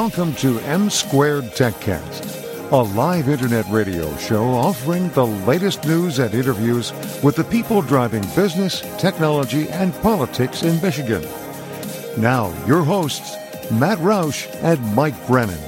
Welcome to M Squared TechCast, a live internet radio show offering the latest news and interviews with the people driving business, technology, and politics in Michigan. Now, your hosts, Matt Roush and Mike Brennan.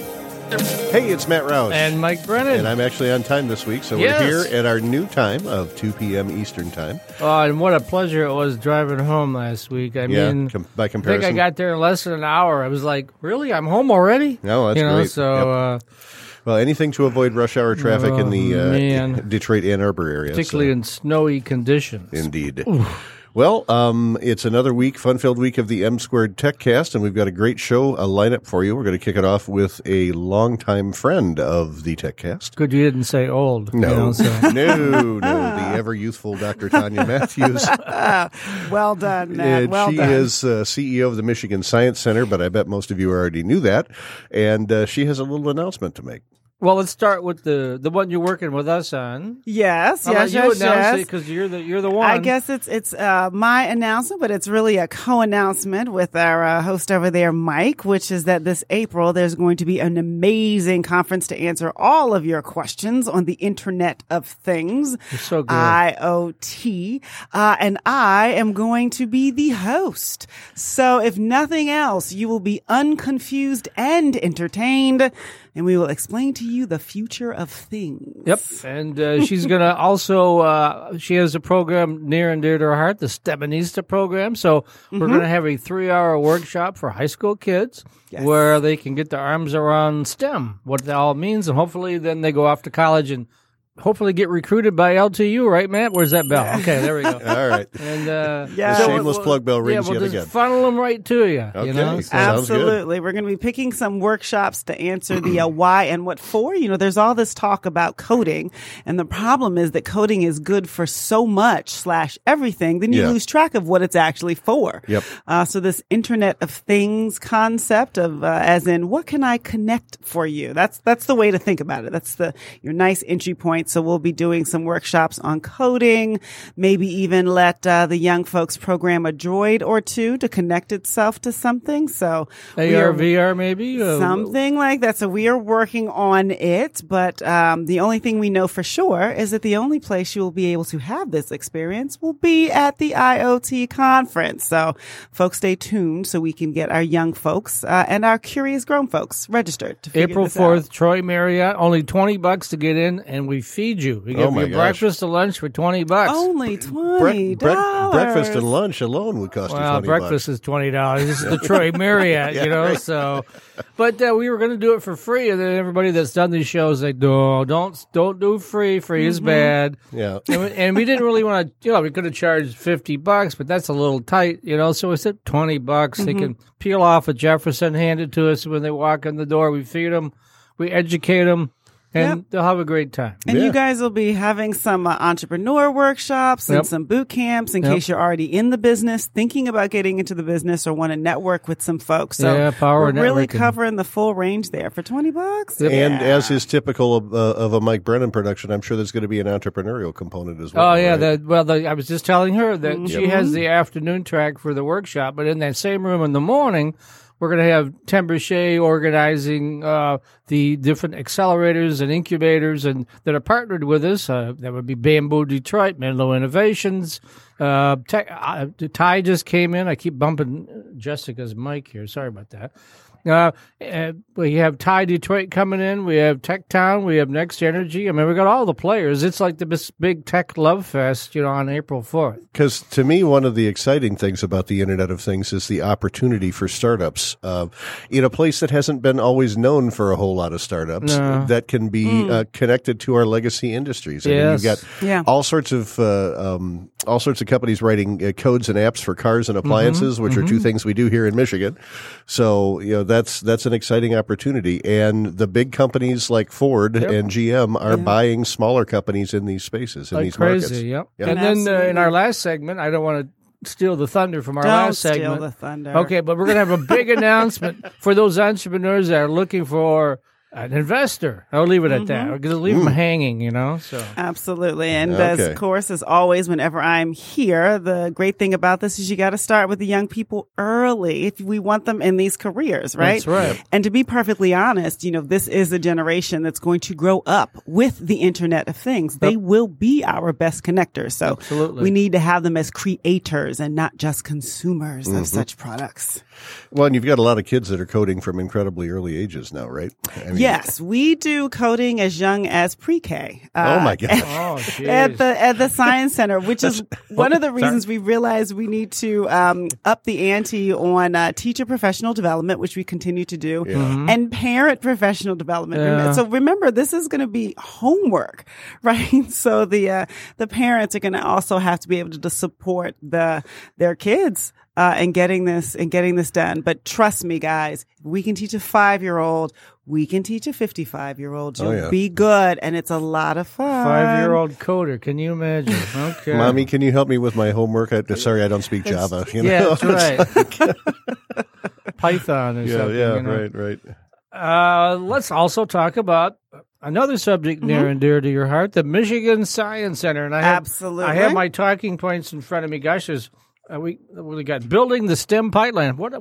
Hey, it's Matt Roush. And Mike Brennan. And I'm actually on time this week, so Yes. we're here at our new time of 2 p.m. Eastern Time. Oh, and what a pleasure it was driving home last week. I mean, By I comparison. think I got there in less than an hour. I was like, really? I'm home already? No, that's great. So, Well, anything to avoid rush hour traffic in the Detroit Ann Arbor area. particularly in snowy conditions. Indeed. Well, it's another week, fun-filled week of the M Squared TechCast, and we've got a great show, a lineup for you. We're going to kick it off with a longtime friend of the TechCast. Good you didn't say old. No, So. no, the ever-youthful Dr. Tanya Matthews. Well done, Matt. And Well she done. is CEO of the Michigan Science Center, but I bet most of you already knew that. And she has a little announcement to make. Well, let's start with the one you're working with us on. Yes, How about yes, you yes, announce yes. it because you're the one. I guess it's my announcement, but it's really a co-announcement with our host over there, Mike, which is that this April there's going to be an amazing conference to answer all of your questions on the Internet of Things, You're so good. IoT, and I am going to be the host. So if nothing else, you will be unconfused and entertained, and we will explain to you the future of things. Yep, and she's going to also, she has a program near and dear to her heart, the STEMinista program. So we're going to have a 3-hour workshop for high school kids where they can get their arms around STEM, what that all means, and hopefully then they go off to college and hopefully get recruited by LTU, right, Matt? Where's that bell? Okay, there we go. All right. And Yeah. The shameless plug bell rings we'll yet just again. funnel them right to you. Okay. You know? So- Sounds good. Absolutely. We're going to be picking some workshops to answer the why and what for. You know, there's all this talk about coding, and the problem is that coding is good for so much / everything, then you Yeah. lose track of what it's actually for. Yep. So this Internet of Things concept of, as in, what can I connect for you? That's the way to think about it. That's your nice entry point. So we'll be doing some workshops on coding, maybe even let the young folks program a droid or two to connect itself to something. So we AR, are- VR, maybe? something like that. So we are working on it, but the only thing we know for sure is that the only place you will be able to have this experience will be at the IoT conference. So folks, stay tuned so we can get our young folks and our curious grown folks registered to figure April this 4th, out. Troy Marriott, only $20 to get in, and we feed you. We give my you gosh. breakfast and lunch for $20. Only $20. Breakfast and lunch alone would cost you Well, $20. breakfast is $20. This is the Troy Marriott, you know. right. So, but we were going to do it for free, and then everybody that's done these shows like, no, don't do free. Free is bad. Yeah. And we didn't really want to. We could have charged $50, but that's a little tight, you know. So we said $20. They can peel off a Jefferson, hand it to us when they walk in the door. We feed them, we educate them, and they'll have a great time. And Yeah. you guys will be having some entrepreneur workshops and Yep. some boot camps in case you're already in the business, thinking about getting into the business, or want to network with some folks. So Yeah, power we're really networking. covering the full range there for $20. And as is typical of a Mike Brennan production, I'm sure there's going to be an entrepreneurial component as well. Oh yeah, right? I was just telling her that she has the afternoon track for the workshop, but in that same room in the morning, we're going to have Tim Brachet organizing the different accelerators and incubators and that are partnered with us. That would be Bamboo Detroit, Menlo Innovations. Ty just came in. I keep bumping Jessica's mic here. Sorry about that. We have Ty Detroit coming in. We have Tech Town. We have Next Energy. I mean, we got all the players. It's like the big tech love fest, you know, on April 4th. Because to me, one of the exciting things about the Internet of Things is the opportunity for startups in a place that hasn't been always known for a whole lot of startups that can be connected to our legacy industries. I mean, you've got all sorts of companies writing codes and apps for cars and appliances, which are two things we do here in Michigan. So, you know, that's an exciting opportunity. And the big companies like Ford and GM are buying smaller companies in these spaces, in Like these crazy, markets. yep. And then in our last segment, I don't want to steal the thunder from our Don't last steal segment. the thunder. Okay, but we're going to have a big announcement for those entrepreneurs that are looking for an investor. I'll leave it at that. I'm going to leave them hanging, So absolutely. And of course, as always, whenever I'm here, the great thing about this is you got to start with the young people early if we want them in these careers, right? That's right. And to be perfectly honest, this is a generation that's going to grow up with the Internet of Things. They will be our best connectors. So absolutely. We need to have them as creators and not just consumers of such products. Well, and you've got a lot of kids that are coding from incredibly early ages now, right? Yes, we do coding as young as pre-K. Oh my God! At the Science Center, which is one of the reasons we realized we need to up the ante on teacher professional development, which we continue to do, and parent professional development. Yeah. So remember, this is going to be homework, right? So the parents are going to also have to be able to support their kids. And getting this done. But trust me, guys, we can teach a 5-year-old. We can teach a 55-year-old. You'll be good, and it's a lot of fun. 5-year-old coder. Can you imagine? Okay. Mommy, can you help me with my homework? Sorry, I don't speak Java. Yeah, that's right. Python or something. Yeah, right. Let's also talk about another subject near and dear to your heart, the Michigan Science Center. And I have my talking points in front of me. Gosh, we got building the STEM pipeline. What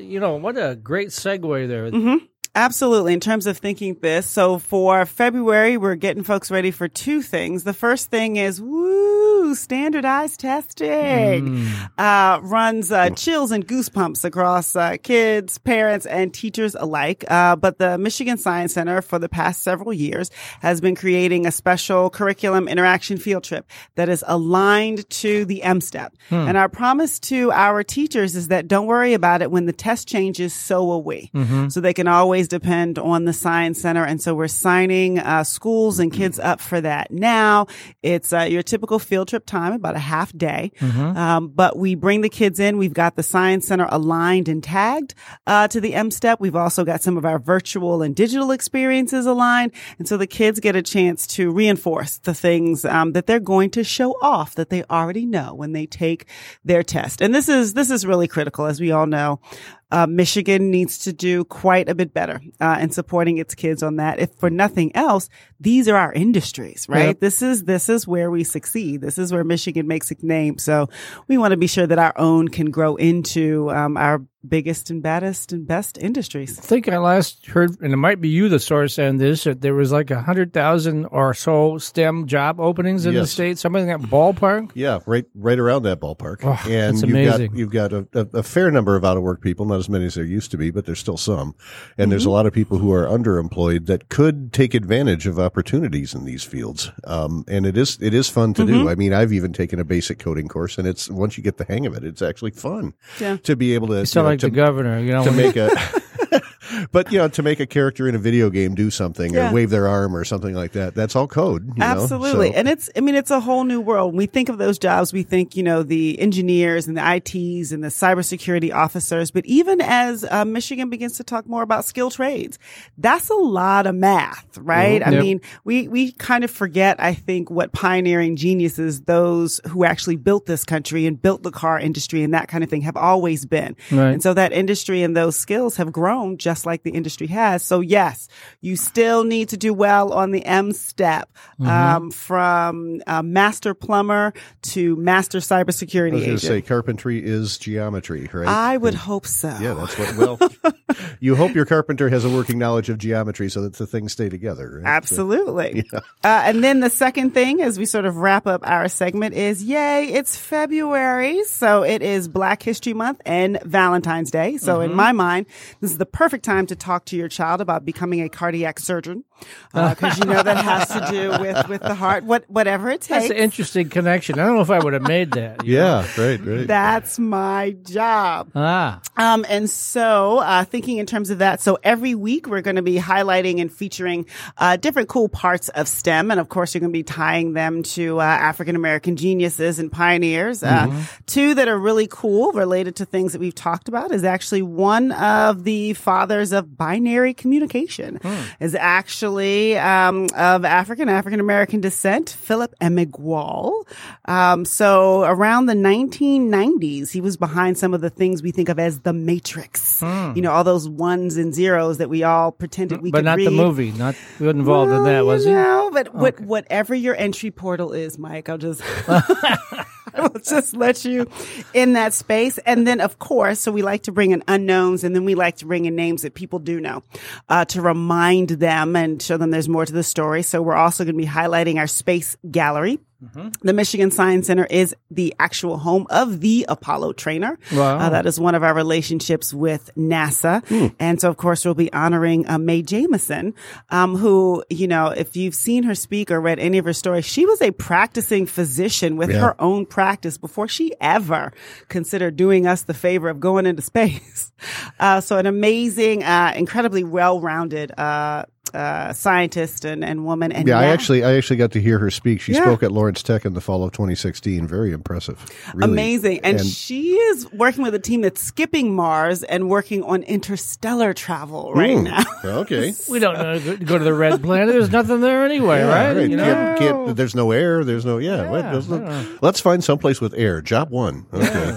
a great segue there. Mm-hmm. Absolutely. In terms of thinking this, so for February, we're getting folks ready for 2 things. The first thing is, standardized testing. Runs chills and goosebumps across kids, parents, and teachers alike. But the Michigan Science Center for the past several years has been creating a special curriculum interaction field trip that is aligned to the M-STEP. And our promise to our teachers is that don't worry about it. When the test changes, so will we. So they can always depend on the Science Center. And so we're signing schools and kids up for that now. It's your typical field trip time, about a half day. But we bring the kids in. We've got the Science Center aligned and tagged to the M-STEP. We've also got some of our virtual and digital experiences aligned. And so the kids get a chance to reinforce the things that they're going to show off that they already know when they take their test. And this is really critical, as we all know. Michigan needs to do quite a bit better in supporting its kids on that. If for nothing else, these are our industries, right? Yep. This is where we succeed. This is where Michigan makes its name. So we want to be sure that our own can grow into our biggest and baddest and best industries. I think I last heard, and it might be you the source on this, that there was like 100,000 or so STEM job openings in the state, something in that ballpark. Yeah, right around that ballpark. Oh, and that's amazing. You've got a fair number of out of work people, not as many as there used to be, but there's still some. And there's a lot of people who are underemployed that could take advantage of opportunities in these fields. And it is fun to do. I mean, I've even taken a basic coding course, and it's once you get the hang of it, it's actually fun to be able to. Like the governor, to make a but to make a character in a video game do something or wave their arm or something like that, that's all code. Absolutely. And it's a whole new world. When we think of those jobs, we think, the engineers and the ITs and the cybersecurity officers. But even as Michigan begins to talk more about skilled trades, that's a lot of math, right? I mean, we kind of forget, I think, what pioneering geniuses, those who actually built this country and built the car industry and that kind of thing, have always been. Right. And so that industry and those skills have grown just like the industry has. So yes, you still need to do well on the M-STEP, from master plumber to master cybersecurity agent. I was going to say carpentry is geometry, right? I would hope so. Yeah, that's what, you hope your carpenter has a working knowledge of geometry so that the things stay together. Right? Absolutely. So, and then the second thing, as we sort of wrap up our segment, is yay, it's February. So it is Black History Month and Valentine's Day. So in my mind, this is the perfect time to talk to your child about becoming a cardiac surgeon, because that has to do with the heart, whatever it takes. That's an interesting connection. I don't know if I would have made that. Right. That's my job. And so thinking in terms of that, so every week we're going to be highlighting and featuring different cool parts of STEM, and of course you're going to be tying them to African American geniuses and pioneers. Two that are really cool related to things that we've talked about is actually one of the the fathers of binary communication, is actually of African-American descent, Philip Emeagwali. So around the 1990s, he was behind some of the things we think of as the Matrix. All those ones and zeros that we all pretended we could read. But not the movie. Not involved in that, was he? No, but whatever your entry portal is, Mike, I'll just let you in that space. And then, of course, so we like to bring in unknowns, and then we like to bring in names that people do know to remind them and show them there's more to the story. So we're also going to be highlighting our space gallery. The Michigan Science Center is the actual home of the Apollo trainer. Wow. That is one of our relationships with NASA. And so, of course, we'll be honoring Mae Jemison, who, if you've seen her speak or read any of her stories, she was a practicing physician with her own practice before she ever considered doing us the favor of going into space. So an amazing, incredibly well-rounded scientist and woman. And I actually got to hear her speak. She spoke at Lawrence Tech in the fall of 2016. Very impressive. Really. Amazing. And she is working with a team that's skipping Mars and working on interstellar travel right now. Okay. We don't know to go to the red planet. There's nothing there anyway, right? There's no air. There's no, let's find someplace with air. Job one. Okay.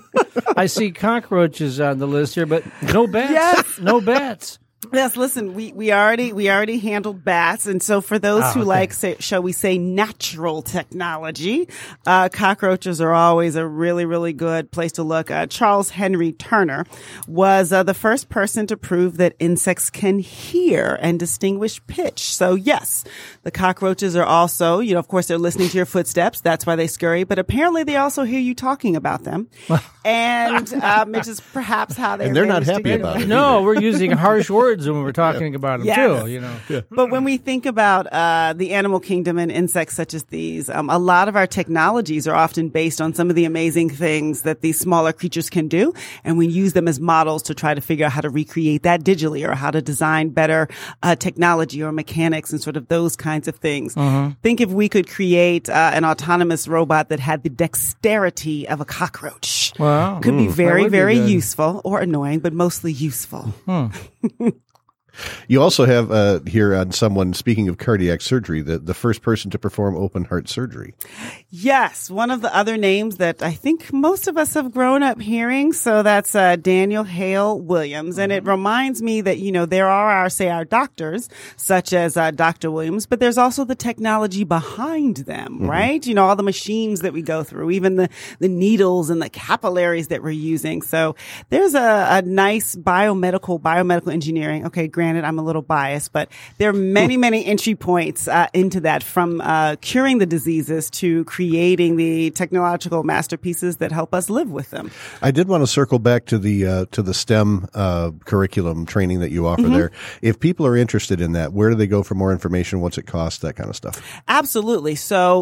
I see cockroaches on the list here, but no bats. Yes. No bats. Yes, listen, we already handled bats, and so for those who like, shall we say, natural technology, cockroaches are always a really, really good place to look. Charles Henry Turner was the first person to prove that insects can hear and distinguish pitch. So yes, the cockroaches are also, of course, they're listening to your footsteps. That's why they scurry, but apparently they also hear you talking about them, and which is perhaps how they're not happy about it. No, we're using harsh words when we're talking about them too, But when we think about the animal kingdom and insects such as these, a lot of our technologies are often based on some of the amazing things that these smaller creatures can do, and we use them as models to try to figure out how to recreate that digitally, or how to design better technology or mechanics and sort of those kinds of things. Think if we could create an autonomous robot that had the dexterity of a cockroach. Wow. Could be very, very useful, or annoying, but mostly useful. You also have here on someone, speaking of cardiac surgery, the first person to perform open heart surgery. Yes, one of the other names that I think most of us have grown up hearing. So that's Daniel Hale Williams. And it reminds me that, there are our doctors, such as Dr. Williams, but there's also the technology behind them, right? All the machines that we go through, even the needles and the capillaries that we're using. So there's a nice biomedical engineering. Okay, granted, I'm a little biased, but there are many, many entry points into that, from curing the diseases to creating the technological masterpieces that help us live with them. I did want to circle back to the STEM curriculum training that you offer there. If people are interested in that, where do they go for more information? What's it cost? That kind of stuff. Absolutely. So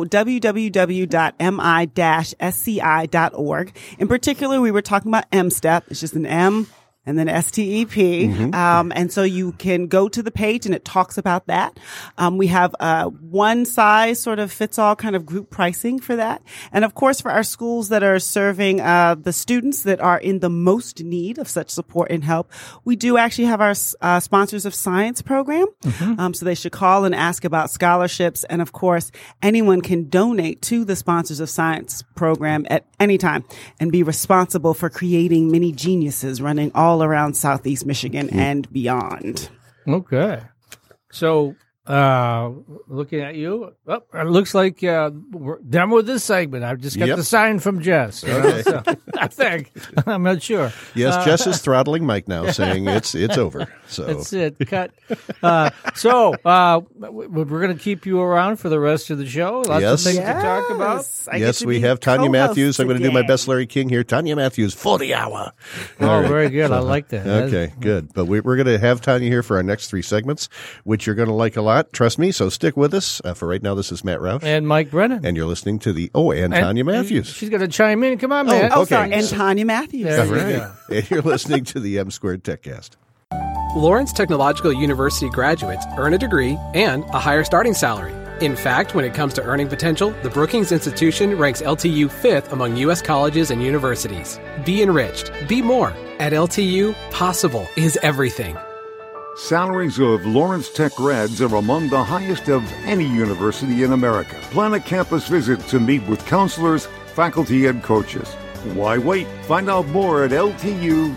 www.mi-sci.org. In particular, we were talking about MSTEP. It's just an M and then STEP. And so you can go to the page and it talks about that. We have one size sort of fits all kind of group pricing for that. And of course, for our schools that are serving the students that are in the most need of such support and help, we do actually have our Sponsors of Science program. So they should call and ask about scholarships. And of course, anyone can donate to the Sponsors of Science program at any time and be responsible for creating mini geniuses running all around Southeast Michigan and beyond. Okay. So, looking at you, it looks like we're done with this segment. I've just got the sign from Jess. Okay. So, I think. I'm not sure. Yes, Jess is throttling Mike now, saying it's over. So that's it. Cut. So we're going to keep you around for the rest of the show. Lots of things to talk about. Yes, we have Tanya Matthews. I'm going to do my best Larry King here. Tanya Matthews for the hour. Very good. I like that. Okay, good. But we're going to have Tanya here for our next three segments, which you're going to like a lot. Trust me. So stick with us. For right now, this is Matt Roush. And Mike Brennan. And you're listening to and Tanya Matthews. She's going to chime in. Come on, man. Sorry. And Tanya Matthews. There you go. And you're listening to the M Squared TechCast. Lawrence Technological University graduates earn a degree and a higher starting salary. In fact, when it comes to earning potential, the Brookings Institution ranks LTU 5th among U.S. colleges and universities. Be enriched. Be more. At LTU, possible is everything. Salaries of Lawrence Tech grads are among the highest of any university in America. Plan a campus visit to meet with counselors, faculty, and coaches. Why wait? Find out more at ltu.edu.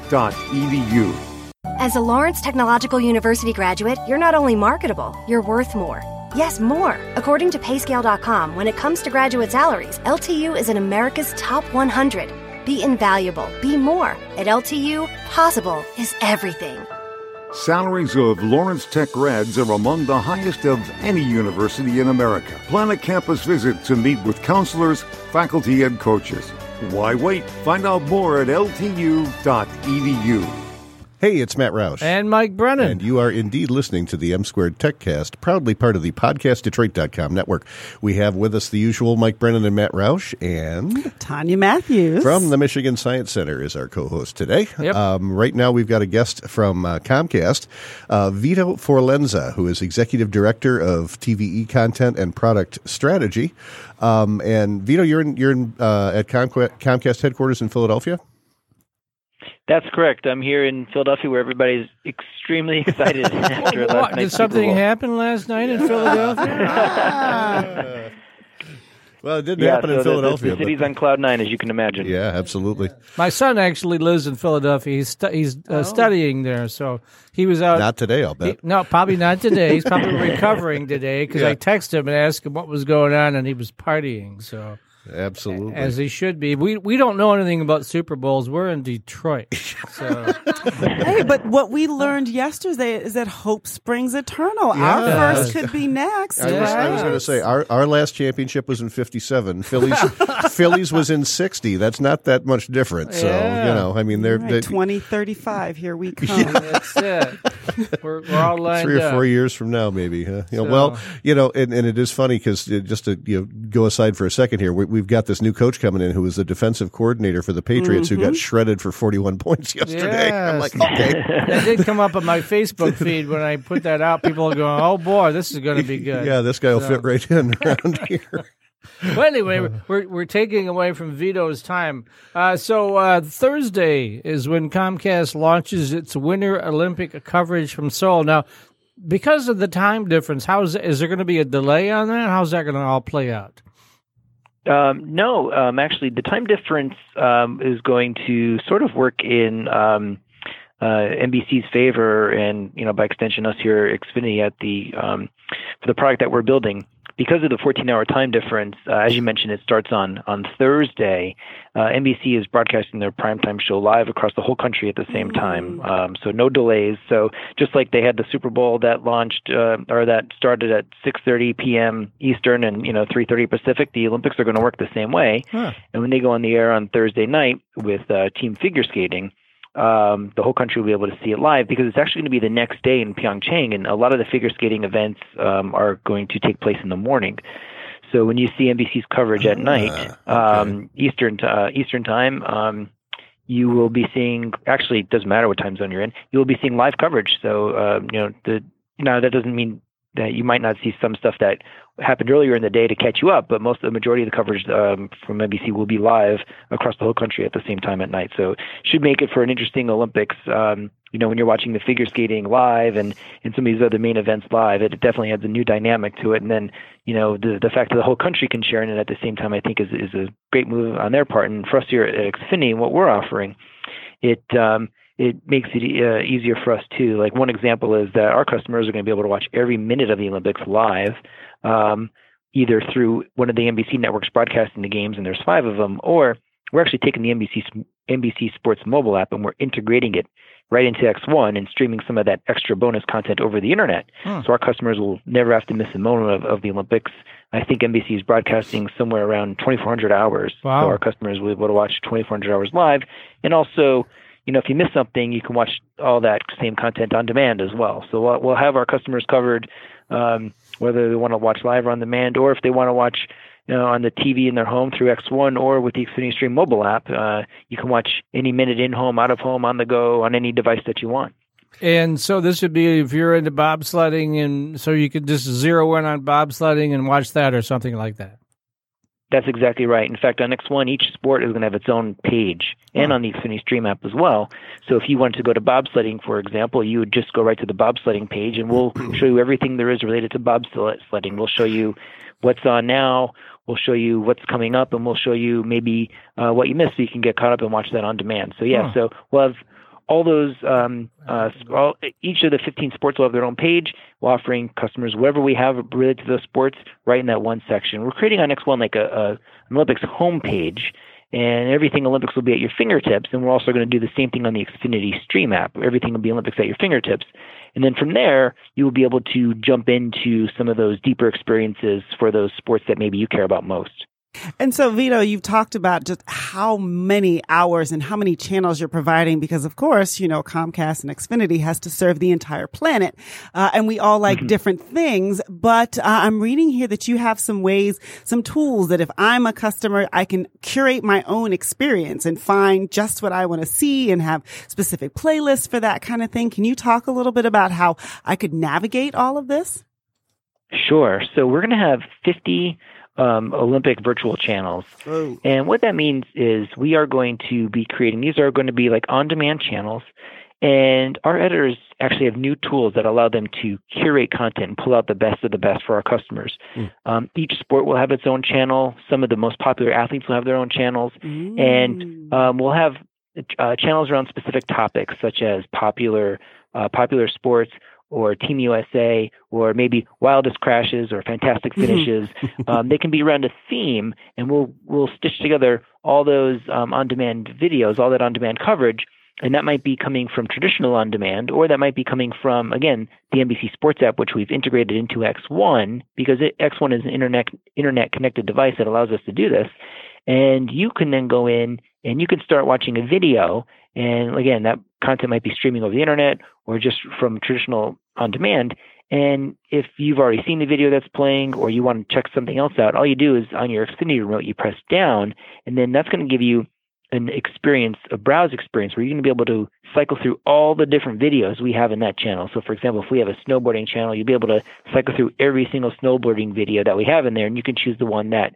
As a Lawrence Technological University graduate, you're not only marketable, you're worth more. Yes, more. According to Payscale.com, when it comes to graduate salaries, LTU is in America's top 100. Be invaluable. Be more. At LTU, possible is everything. Salaries of Lawrence Tech grads are among the highest of any university in America. Plan a campus visit to meet with counselors, faculty, and coaches. Why wait? Find out more at ltu.edu. Hey, it's Matt Roush. And Mike Brennan. And you are indeed listening to the M2 TechCast, proudly part of the PodcastDetroit.com network. We have with us the usual Mike Brennan and Matt Roush, and Tanya Matthews from the Michigan Science Center is our co-host today. Yep. Right now we've got a guest from Comcast, Vito Forlenza, who is Executive Director of TVE Content and Product Strategy. And Vito, you're at Comcast headquarters in Philadelphia? That's correct. I'm here in Philadelphia, where everybody's extremely excited after last night's Did something happen last night in Philadelphia? Well, it didn't happen in Philadelphia. The city's on cloud nine, as you can imagine. Yeah, absolutely. My son actually lives in Philadelphia. He's studying there, so he was out. Not today, I'll bet. No, probably not today. He's probably recovering today because I texted him and asked him what was going on, and he was partying. So. Absolutely. As he should be. We don't know anything about Super Bowls. We're in Detroit. So. Hey, but what we learned yesterday is that hope springs eternal. Yeah. Our first could be next. I was going to say, our last championship was in 57. Phillies was in 60. That's not that much different. So, I mean, they're... 2035, here we come. Yeah. That's it. We're all lined 3 or up. 4 years from now, maybe. Huh? And it is funny because just to go aside for a second here, we've got this new coach coming in who was the defensive coordinator for the Patriots who got shredded for 41 points yesterday. Yes. I'm like, okay. That did come up on my Facebook feed when I put that out. People are going, oh, boy, this is going to be good. Yeah, this guy will fit right in around here. Well, anyway, we're taking away from Vito's time. So Thursday is when Comcast launches its Winter Olympic coverage from Seoul. Now, because of the time difference, is there going to be a delay on that? How's that going to all play out? No, actually, the time difference is going to sort of work in NBC's favor, and by extension, us here at Xfinity for the product that we're building. Because of the 14-hour time difference, as you mentioned, it starts on Thursday. NBC is broadcasting their primetime show live across the whole country at the same time, so no delays. So just like they had the Super Bowl that launched or that started at 6:30 p.m. Eastern and 3:30 Pacific, the Olympics are going to work the same way. Huh. And when they go on the air on Thursday night with team figure skating, the whole country will be able to see it live because it's actually going to be the next day in Pyeongchang, and a lot of the figure skating events are going to take place in the morning. So when you see NBC's coverage at night, Eastern time, you will be seeing. Actually, it doesn't matter what time zone you're in. You will be seeing live coverage. So that doesn't mean that you might not see some stuff that happened earlier in the day to catch you up, but the majority of the coverage from NBC will be live across the whole country at the same time at night. So should make it for an interesting Olympics. When you're watching the figure skating live and some of these other main events live, it definitely adds a new dynamic to it. And then, the fact that the whole country can share in it at the same time, I think is a great move on their part. And for us here at Xfinity, what we're offering, it makes it easier for us too. Like one example is that our customers are going to be able to watch every minute of the Olympics live, either through one of the NBC networks broadcasting the games, and there's 5 of them, or we're actually taking the NBC Sports mobile app and we're integrating it right into X1 and streaming some of that extra bonus content over the internet. So our customers will never have to miss a moment of the Olympics. I think NBC is broadcasting somewhere around 2,400 hours. Wow. So our customers will be able to watch 2,400 hours live. And also, if you miss something, you can watch all that same content on demand as well. So we'll have our customers covered, whether they want to watch live or on demand, or if they want to watch on the TV in their home through X1 or with the Xfinity Stream mobile app. You can watch any minute in home, out of home, on the go, on any device that you want. And so this would be if you're into bobsledding, and so you could just zero in on bobsledding and watch that or something like that. That's exactly right. In fact, on X1, each sport is going to have its own page, and on the Xfinity Stream app as well. So if you wanted to go to bobsledding, for example, you would just go right to the bobsledding page, and we'll show you everything there is related to bobsledding. We'll show you what's on now, we'll show you what's coming up, and we'll show you maybe what you missed so you can get caught up and watch that on demand. So so we'll have all those, each of the 15 sports will have their own page. We're offering customers whatever we have related to those sports right in that one section. We're creating on X1 like an Olympics homepage, and everything Olympics will be at your fingertips. And we're also going to do the same thing on the Xfinity Stream app. Everything will be Olympics at your fingertips. And then from there, you will be able to jump into some of those deeper experiences for those sports that maybe you care about most. And so, Vito, you've talked about just how many hours and how many channels you're providing because, of course, Comcast and Xfinity has to serve the entire planet. And we all like different things. But I'm reading here that you have some ways, some tools that if I'm a customer, I can curate my own experience and find just what I want to see and have specific playlists for that kind of thing. Can you talk a little bit about how I could navigate all of this? Sure. So we're going to have 50 Olympic virtual channels. Oh. And what that means is we are going to be creating, these are going to be like on-demand channels, and our editors actually have new tools that allow them to curate content and pull out the best of the best for our customers. Each sport will have its own channel. Some of the most popular athletes will have their own channels, and we'll have channels around specific topics such as popular sports, or Team USA, or maybe wildest crashes or fantastic finishes. They can be around a theme, and we'll stitch together all those on-demand videos, all that on-demand coverage, and that might be coming from traditional on-demand, or that might be coming from, again, the NBC Sports app, which we've integrated into X1, because X1 is an internet-connected device that allows us to do this. And you can then go in and you can start watching a video. And again, that content might be streaming over the internet or just from traditional on demand. And if you've already seen the video that's playing or you want to check something else out, all you do is on your Xfinity remote, you press down, and then that's going to give you an experience, a browse experience where you're going to be able to cycle through all the different videos we have in that channel. So for example, if we have a snowboarding channel, you'll be able to cycle through every single snowboarding video that we have in there, and you can choose the one that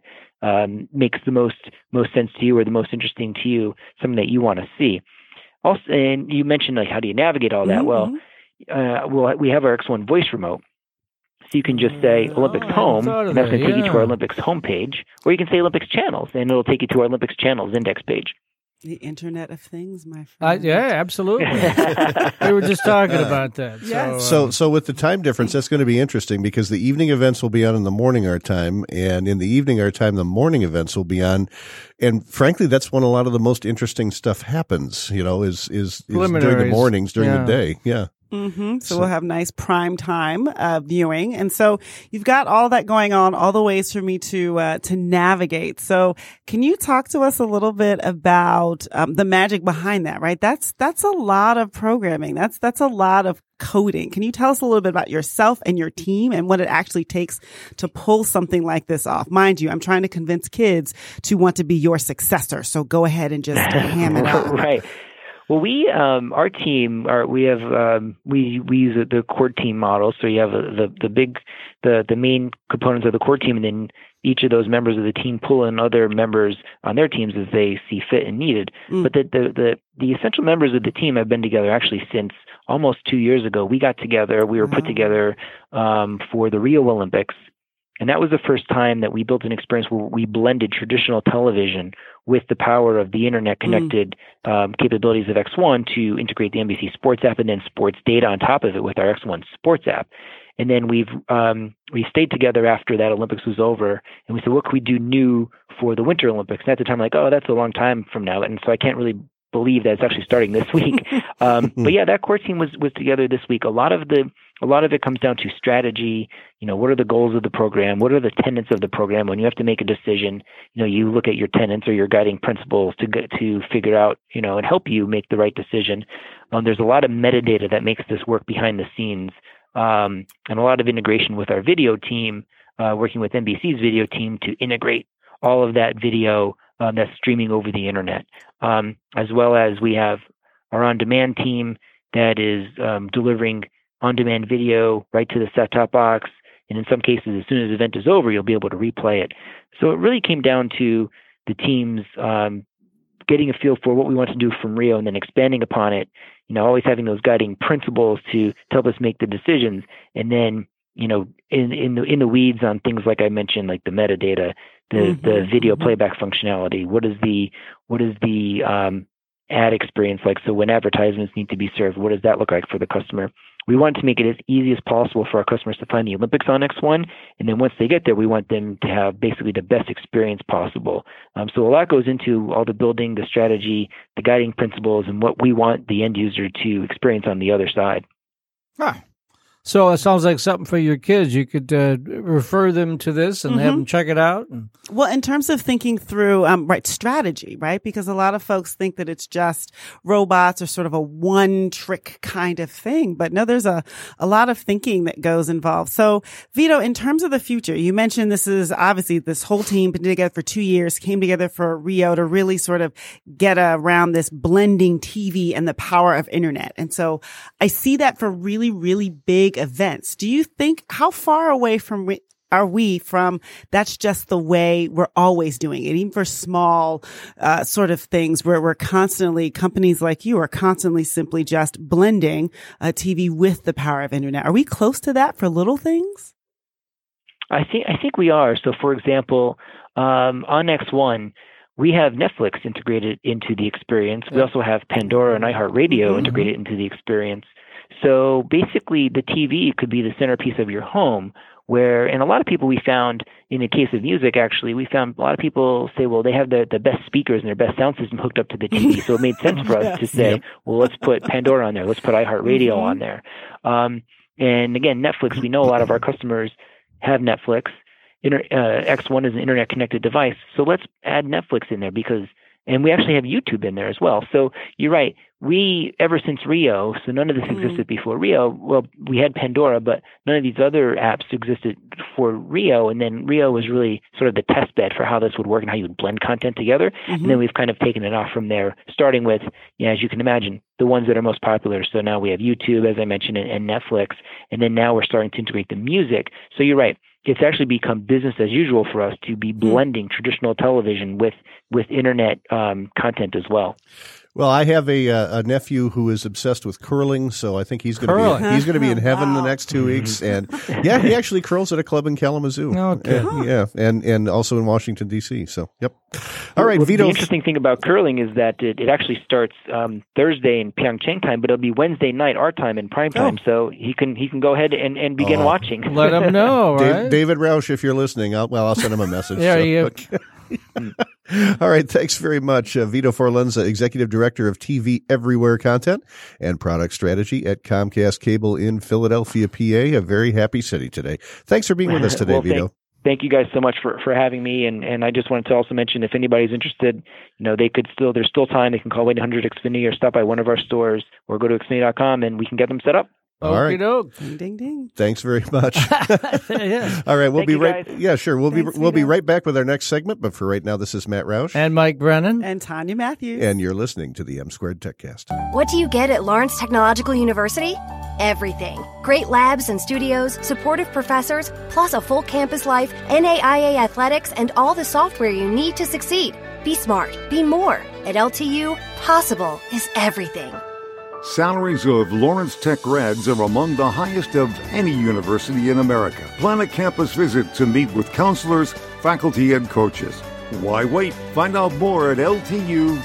makes the most sense to you or the most interesting to you, something that you want to see. Also, and you mentioned like how do you navigate all that? Mm-hmm. Well, we have our X1 voice remote. So you can just say Olympics home, and that's going to take you to our Olympics homepage, or you can say Olympics channels, and it'll take you to our Olympics channels index page. The Internet of Things, my friend. Yeah, absolutely. We were just talking about that. Yes. So with the time difference, that's going to be interesting because the evening events will be on in the morning our time, and in the evening our time, the morning events will be on. And frankly, that's when a lot of the most interesting stuff happens. Is during the mornings, during the day. Yeah. Mm-hmm. So we'll have nice prime time viewing, and so you've got all that going on, all the ways for me to navigate. So can you talk to us a little bit about the magic behind that? Right, that's a lot of programming. That's a lot of coding. Can you tell us a little bit about yourself and your team and what it actually takes to pull something like this off? Mind you, I'm trying to convince kids to want to be your successor. So go ahead and just ham it out. Right. Well, our team, we use the core team model. So you have the main components of the core team, and then each of those members of the team pull in other members on their teams as they see fit and needed. But the essential members of the team have been together actually since almost 2 years ago. We got together. We were put together for the Rio Olympics. And that was the first time that we built an experience where we blended traditional television with the power of the internet-connected capabilities of X1 to integrate the NBC Sports app and then sports data on top of it with our X1 Sports app. And then we stayed together after that Olympics was over, and we said, what could we do new for the Winter Olympics? And at the time, like, that's a long time from now, and so I can't really believe that it's actually starting this week. But yeah, that core team was together this week. A lot of it comes down to strategy. What are the goals of the program? What are the tenets of the program? When you have to make a decision, you look at your tenets or your guiding principles to figure out, and help you make the right decision. There's a lot of metadata that makes this work behind the scenes, and a lot of integration with our video team, working with NBC's video team to integrate all of that video that's streaming over the internet, as well as we have our on-demand team that is delivering on-demand video right to the set-top box, And in some cases, as soon as the event is over, you'll be able to replay it. So it really came down to the teams getting a feel for what we want to do from Rio and then expanding upon it, always having those guiding principles to help us make the decisions. And then, in the weeds on things like I mentioned, like the metadata, the video playback functionality. What is the ad experience like? So when advertisements need to be served, what does that look like for the customer? We want to make it as easy as possible for our customers to find the Olympics on X1. And then once they get there, we want them to have basically the best experience possible. So a lot goes into all the building, the strategy, the guiding principles, and what we want the end user to experience on the other side. Huh. So it sounds like something for your kids. You could refer them to this and have them check it out. Well, in terms of thinking through, strategy, right? Because a lot of folks think that it's just robots or sort of a one-trick kind of thing. But no, there's a lot of thinking that goes involved. So, Vito, in terms of the future, you mentioned this is obviously this whole team been together for 2 years, came together for Rio to really sort of get around this blending TV and the power of internet. And so I see that for really, really big events. Do you think, how far away are we from that's just the way we're always doing it, even for small sort of things where we're constantly, companies like you are constantly simply just blending TV with the power of internet? Are we close to that for little things? I think we are. So, for example, on X1, we have Netflix integrated into the experience. We also have Pandora and iHeartRadio integrated into the experience. So basically, the TV could be the centerpiece of your home, and a lot of people we found, in the case of music, actually, we found a lot of people say, well, they have the best speakers and their best sound system hooked up to the TV. So it made sense for us to say, well, let's put Pandora on there. Let's put iHeartRadio on there. And again, Netflix, we know a lot of our customers have Netflix. X1 is an internet-connected device. So let's add Netflix in there and we actually have YouTube in there as well. So you're right. We, ever since Rio, so none of this existed before Rio. Well, we had Pandora, but none of these other apps existed for Rio. And then Rio was really sort of the test bed for how this would work and how you would blend content together. And then we've kind of taken it off from there, starting with, as you can imagine, the ones that are most popular. So now we have YouTube, as I mentioned, and Netflix. And then now we're starting to integrate the music. So you're right. It's actually become business as usual for us to be blending traditional television with internet content as well. Well, I have a nephew who is obsessed with curling, so I think he's going to be in heaven the next 2 weeks. And yeah, he actually curls at a club in Kalamazoo. Okay. And also in Washington D.C. So, yep. All right, Vito. The interesting thing about curling is that it actually starts Thursday in Pyeongchang time, but it'll be Wednesday night our time in prime time. So he can go ahead and begin watching. Let him know, right? David Roush, if you're listening, I'll send him a message. Okay. All right. Thanks very mumuch. Vito Forlenza, Executive Director of TV Everywhere Content and Product Strategy at Comcast Cable in Philadelphia, PA. A very happy city today. Thanks for being with us today, Vito. Thank you guys so much for having me. And I just wanted to also mention, if anybody's interested, there's still time. They can call 800-XFINITY or stop by one of our stores or go to Xfinity.com and we can get them set up. All right. Ding, ding, ding. Thanks very much. All right. We'll be right back with our next segment. But for right now, this is Matt Roush. And Mike Brennan. And Tanya Matthews. And you're listening to the M2 TechCast. What do you get at Lawrence Technological University? Everything. Great labs and studios, supportive professors, plus a full campus life, NAIA athletics, and all the software you need to succeed. Be smart. Be more. At LTU, possible is everything. Salaries of Lawrence Tech grads are among the highest of any university in America. Plan a campus visit to meet with counselors, faculty, and coaches. Why wait? Find out more at ltu.edu.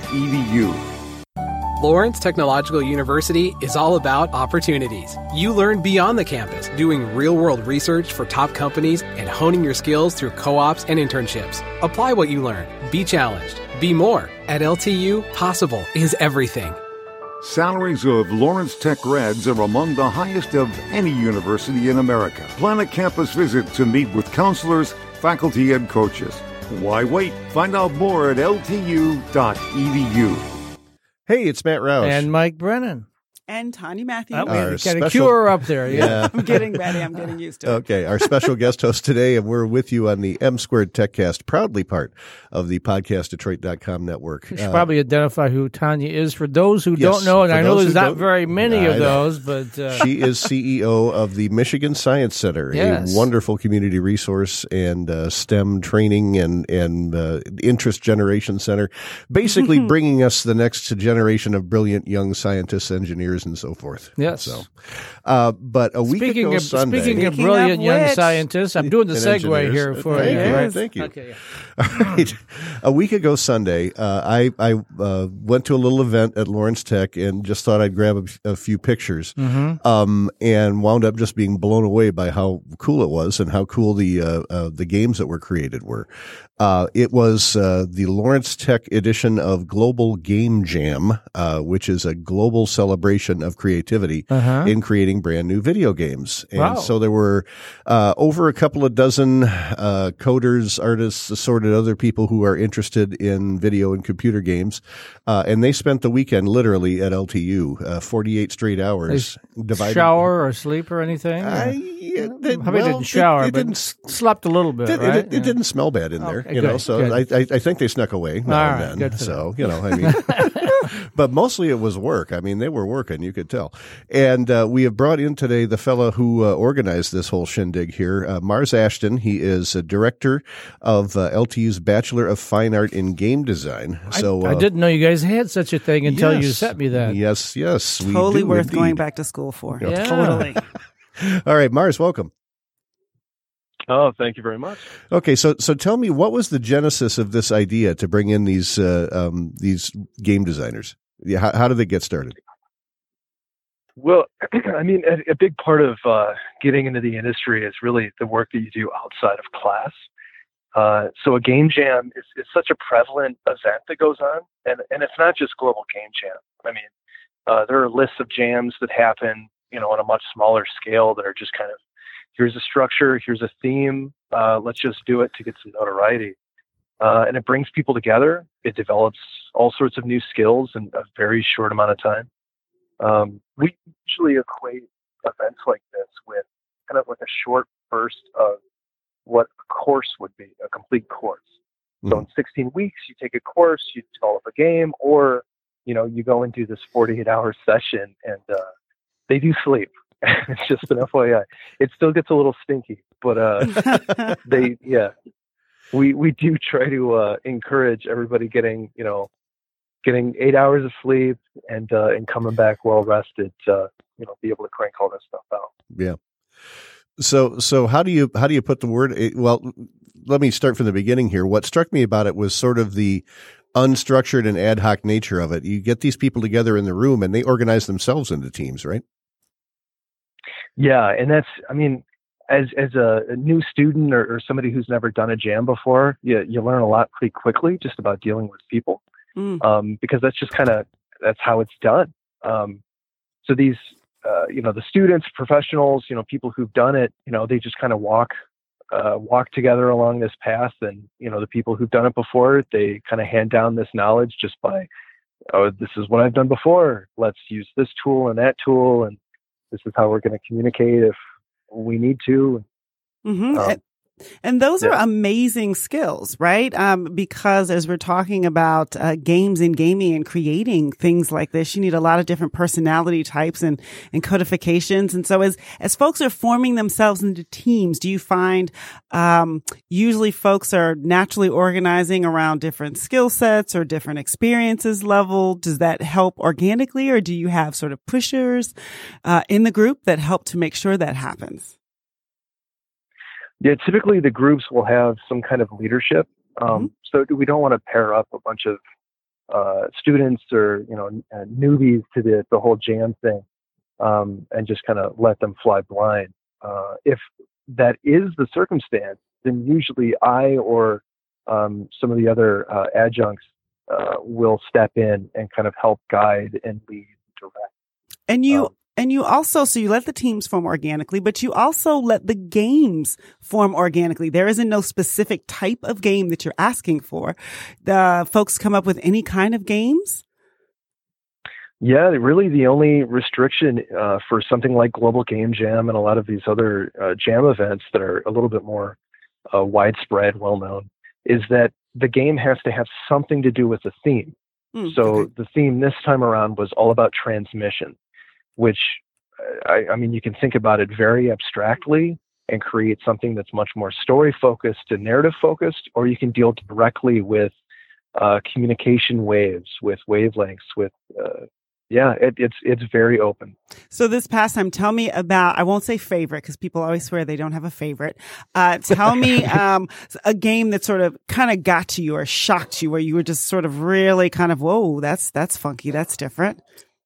Lawrence Technological University is all about opportunities. You learn beyond the campus, doing real-world research for top companies and honing your skills through co-ops and internships. Apply what you learn. Be challenged. Be more. At LTU, possible is everything. Salaries of Lawrence Tech grads are among the highest of any university in America. Plan a campus visit to meet with counselors, faculty, and coaches. Why wait? Find out more at ltu.edu. Hey, it's Matt Roush. And Mike Brennan. And Tanya Matthews. Got a cure up there. Yeah. I'm getting ready. I'm getting used to it. Okay. Our special guest host today, and we're with you on the M Squared TechCast, proudly part of the podcastdetroit.com network. You should probably identify who Tanya is for those who don't know, and I know there's not very many of those, but she is CEO of the Michigan Science Center, a wonderful community resource and STEM training and interest generation center, basically bringing us the next generation of brilliant young scientists, engineers, and so forth. Yes. So, but a week ago Sunday. Speaking of brilliant young scientists, I'm doing the segue here for you. Right? Thank you. Okay, All right. A week ago Sunday, I went to a little event at Lawrence Tech and just thought I'd grab a few pictures, and wound up just being blown away by how cool it was and how cool the games that were created were. It was the Lawrence Tech edition of Global Game Jam, which is a global celebration of creativity in creating brand new video games. And so there were over a couple of dozen coders, artists, assorted other people who are interested in video and computer games. And they spent the weekend literally at LTU, 48 straight hours. Divided. Shower or sleep or anything? They didn't shower, but slept a little bit, right? It didn't smell bad in there. So I think they snuck away now and then. So, I mean, but mostly it was work. I mean, they were working, you could tell. And we have brought in today the fellow who organized this whole shindig here, Mars Ashton. He is a director of LTU's Bachelor of Fine Art in Game Design. So I didn't know you guys had such a thing until you sent me that. Yes. Totally worth going back to school for. Yeah. Totally. All right, Mars, welcome. Oh, thank you very much. Okay, so tell me, what was the genesis of this idea to bring in these game designers? Yeah, how did they get started? Well, I mean, a big part of getting into the industry is really the work that you do outside of class. So a game jam is such a prevalent event that goes on, and it's not just Global Game Jam. I mean, there are lists of jams that happen, on a much smaller scale that are just kind of, here's a structure, here's a theme, let's just do it to get some notoriety. And it brings people together. It develops all sorts of new skills in a very short amount of time. We usually equate events like this with kind of like a short burst of what a course would be, a complete course. So in 16 weeks, you take a course, you develop a game, or, you go into this 48-hour session and they do sleep. It's just an FYI. It still gets a little stinky, but we do try to encourage everybody getting 8 hours of sleep and coming back well rested to be able to crank all this stuff out. Yeah. So how do you put the word? Well, let me start from the beginning here. What struck me about it was sort of the unstructured and ad hoc nature of it. You get these people together in the room and they organize themselves into teams, right? Yeah, and that's, I mean, as a new student or somebody who's never done a jam before, you learn a lot pretty quickly just about dealing with people, because that's just that's how it's done. So these, the students, professionals, people who've done it, they just kind of walk together along this path, and the people who've done it before, they kind of hand down this knowledge just by, this is what I've done before. Let's use this tool and that tool, and this is how we're going to communicate if we need to. And those are amazing skills, right? Because as we're talking about games and gaming and creating things like this, you need a lot of different personality types and codifications. And so as folks are forming themselves into teams, do you find usually folks are naturally organizing around different skill sets or different experiences level? Does that help organically, or do you have sort of pushers in the group that help to make sure that happens? Yeah, typically the groups will have some kind of leadership. So we don't want to pair up a bunch of students or newbies to the whole jam thing and just kind of let them fly blind. If that is the circumstance, then usually I or some of the other adjuncts will step in and kind of help guide and lead and direct. And you also, so you let the teams form organically, but you also let the games form organically. There isn't no specific type of game that you're asking for. The folks come up with any kind of games? Yeah, really the only restriction for something like Global Game Jam and a lot of these other jam events that are a little bit more widespread, well-known, is that the game has to have something to do with the theme. So the theme this time around was all about transmission, which, I mean, you can think about it very abstractly and create something that's much more story-focused and narrative-focused, or you can deal directly with communication waves, with wavelengths, with it's very open. So this past time, tell me about, I won't say favorite because people always swear they don't have a favorite. Tell me a game that sort of kind of got to you or shocked you, where you were just sort of really kind of, whoa, that's funky, that's different.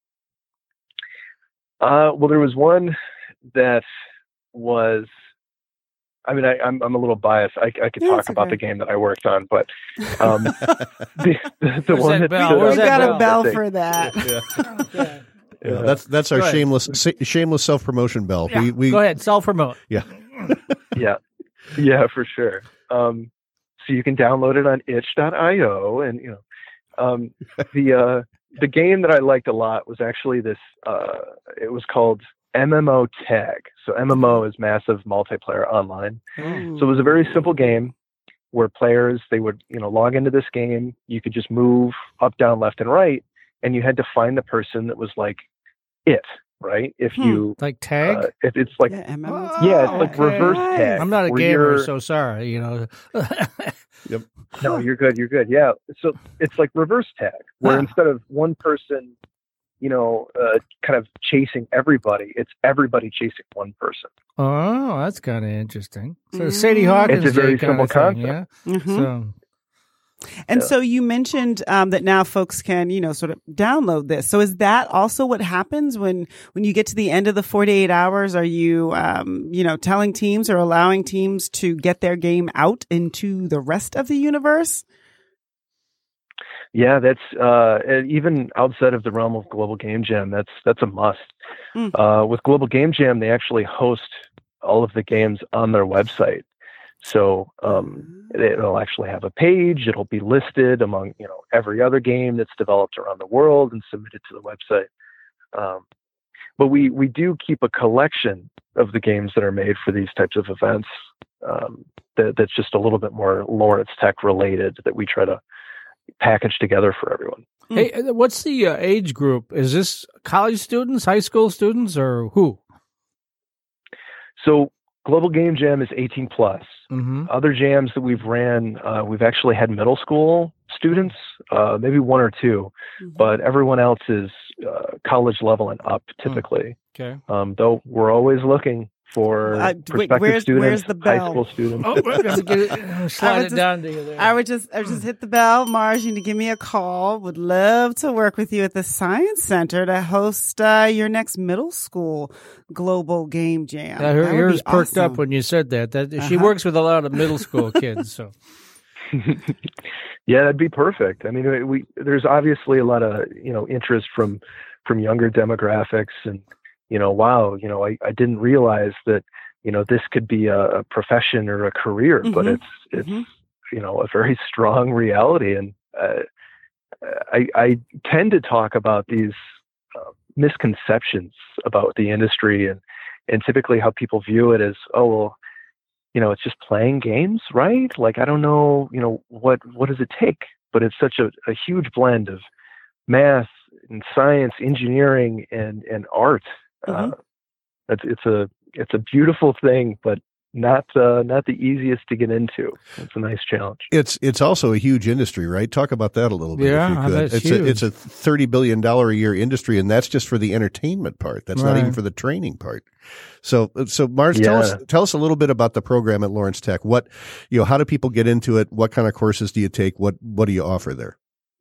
Well, there was one that was, I mean, I'm a little biased. I could talk about the game that I worked on, but the one that we got a bell for that. Yeah, that's our shameless self-promotion bell. Yeah. We go ahead, self-promote. Yeah, yeah, for sure. So you can download it on itch.io, and the game that I liked a lot was actually this. It was called MMO Tag. So MMO is massive multiplayer online. So it was a very simple game where players, they would, log into this game. You could just move up, down, left, and right, and you had to find the person that was like it, right? If you like tag, if it's like MMO it's like reverse tag. I'm not a gamer, so sorry. Yep. No, you're good. You're good. Yeah. So it's like reverse tag, where instead of one person, kind of chasing everybody, it's everybody chasing one person. Oh, that's kind of interesting. So Sadie Hawkins, it's a very simple concept. Yeah. So you mentioned that now folks can, sort of download this. So is that also what happens when you get to the end of the 48 hours? Are you, telling teams or allowing teams to get their game out into the rest of the universe? Yeah, that's even outside of the realm of Global Game Jam. That's a must. With Global Game Jam, they actually host all of the games on their website. So it'll actually have a page. It'll be listed among every other game that's developed around the world and submitted to the website. But we do keep a collection of the games that are made for these types of events. That's just a little bit more Lawrence Tech related, that we try to package together for everyone. Hey, what's the age group? Is this college students, high school students, or who? So Global Game Jam is 18 plus. Other jams that we've ran, we've actually had middle school students, maybe one or two, but everyone else is college level and up typically. Okay. Though we're always looking for prospective students, where's the bell? high school students. Slide it down to you there. I would just hit the bell. Mars, you need to give me a call. Would love to work with you at the Science Center to host your next middle school Global Game Jam. Her ears perked up when you said that. She works with a lot of middle school kids, so. Yeah, that'd be perfect. I mean, there's obviously a lot of interest from younger demographics, and I didn't realize that this could be a profession or a career, but it's a very strong reality, and I tend to talk about these misconceptions about the industry, and typically how people view it as, it's just playing games, right? Like, I don't know, what does it take? But it's such a huge blend of math and science, engineering, and art. It's a beautiful thing, but not the easiest to get into. It's a nice challenge. It's also a huge industry, right? Talk about that a little bit. Yeah, if you could. It's a $30 billion a year industry, and that's just for the entertainment part. That's not even for the training part. So Mars, tell us a little bit about the program at Lawrence Tech. What, how do people get into it? What kind of courses do you take? What do you offer there?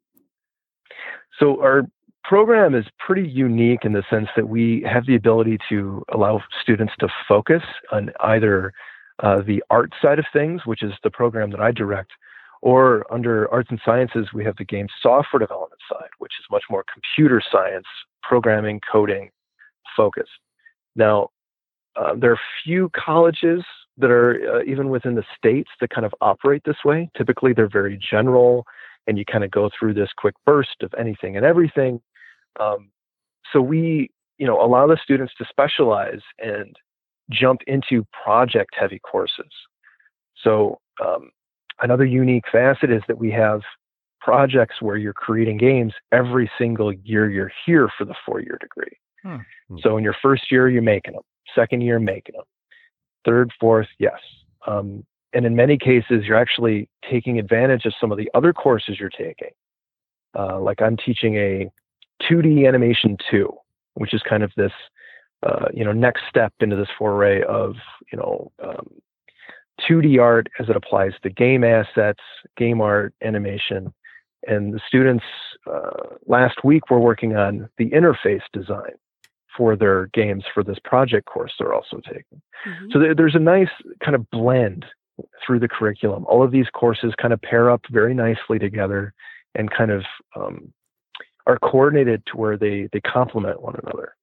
So our program is pretty unique in the sense that we have the ability to allow students to focus on either the art side of things, which is the program that I direct, or under arts and sciences, we have the game software development side, which is much more computer science, programming, coding focused. Now, there are few colleges that are even within the states that kind of operate this way. Typically, they're very general, and you kind of go through this quick burst of anything and everything. so we, allow the students to specialize and jump into project-heavy courses. So another unique facet is that we have projects where you're creating games every single year you're here for the 4-year degree. So in your first year, you're making them. Second year, making them. Third, fourth, yes. And in many cases, you're actually taking advantage of some of the other courses you're taking. Like I'm teaching a 2D animation 2, which is kind of this, next step into this foray of, 2D art as it applies to game assets, game art, animation. And the students last week were working on the interface design for their games for this project course they're also taking. So there's a nice kind of blend through the curriculum. All of these courses kind of pair up very nicely together and kind of are coordinated to where they complement one another.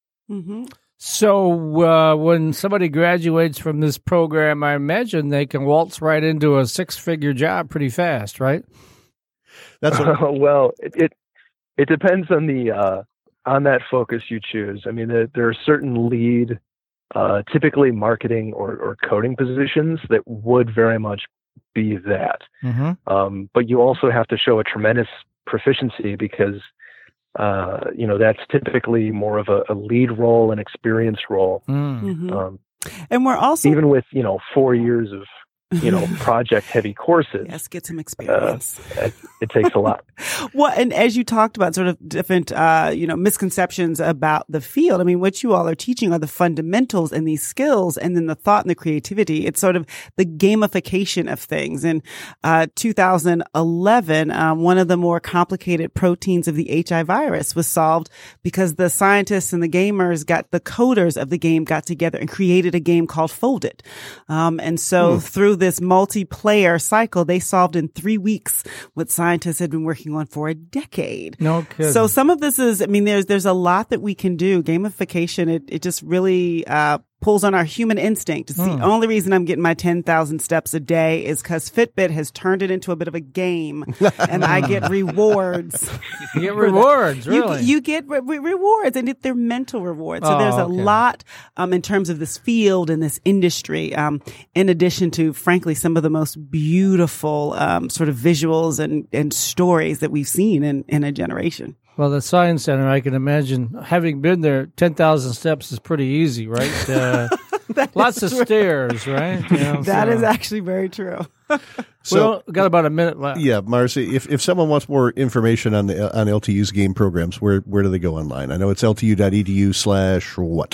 So when somebody graduates from this program, I imagine they can waltz right into a 6-figure job pretty fast, right? That's well, it depends on the on that focus you choose. I mean, there are certain lead, typically marketing or coding positions that would very much be that. But you also have to show a tremendous proficiency because, that's typically more of a lead role, an experience role. And we're also, even with, 4 years of, project-heavy courses. Yes, get some experience. It takes a lot. Well, and as you talked about sort of different, misconceptions about the field, I mean, what you all are teaching are the fundamentals and these skills and then the thought and the creativity. It's sort of the gamification of things. In 2011, one of the more complicated proteins of the HI virus was solved because the scientists and the gamers the coders of the game got together and created a game called Folded. And so through this multiplayer cycle, they solved in 3 weeks what scientists had been working on for a decade. No kidding. So some of this is, I mean, there's a lot that we can do. Gamification, it just really, pulls on our human instinct. It's the only reason I'm getting my 10,000 steps a day is because Fitbit has turned it into a bit of a game and I get rewards. You get rewards, really? You get rewards and they're mental rewards. So there's a lot in terms of this field and this industry, in addition to, frankly, some of the most beautiful sort of visuals and stories that we've seen in a generation. Well, the Science Center, I can imagine, having been there, 10,000 steps is pretty easy, right? Lots of stairs, right? That is actually very true. So we got about a minute left. Yeah, Marcy, if someone wants more information on LTU's game programs, where do they go online? I know it's ltu.edu/what?